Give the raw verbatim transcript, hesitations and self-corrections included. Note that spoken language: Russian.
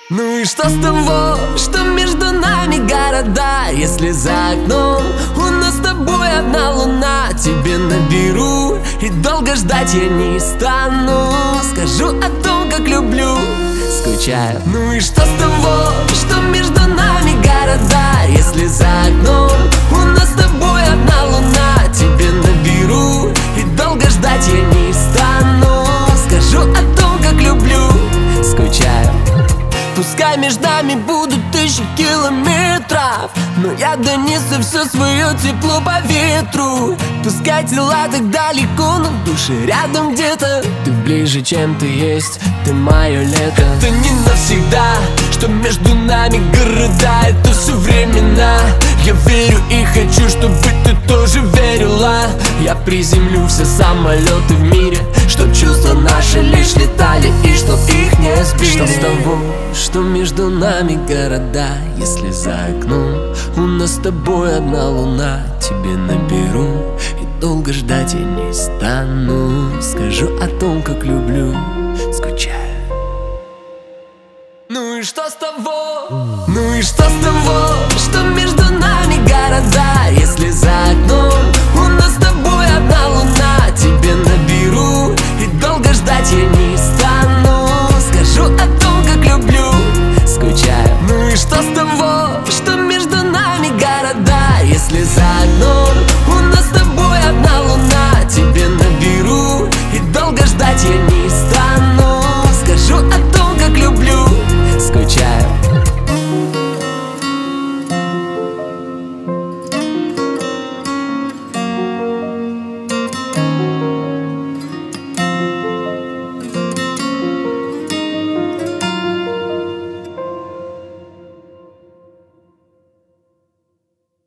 Ну и что с того, что между нами города, если за окном у нас с тобой одна луна? Тебе наберу и долго ждать я не стану. Скажу о том, как люблю, скучаю. Ну и что с того, что между нами города, если за окном у нас с тобой одна луна? Тебе наберу и долго ждать я не стану. Скажу о том, как люблю, скучаю. Пускай между нами будут тысячи километров, но я донесу все свое тепло по ветру. Пускай тела так далеко, но души рядом где-то. Ты ближе, чем ты есть, ты мое лето. Это не навсегда, что между нами города, это все времена. Я верю и хочу, чтобы ты тоже верила. Я приземлю все самолеты в мире, чтоб чувства наши лишь летали и чтоб их не сбили. Что с того, что между нами города, если за окном у нас с тобой одна луна? Тебе наберу и долго ждать я не стану. Скажу о том, как люблю, скучаю. Ну и что с того? Ну и что с того, что между нами города, если за окном у нас с тобой одна луна? Тебе наберу и долго ждать я не стану. Скажу о том, как люблю, скучаю. Ну и что с того, что между нами города, если за окном у нас с тобой одна луна? Тебе наберу и долго ждать я не стану. Скажу о том, как люблю, скучаю.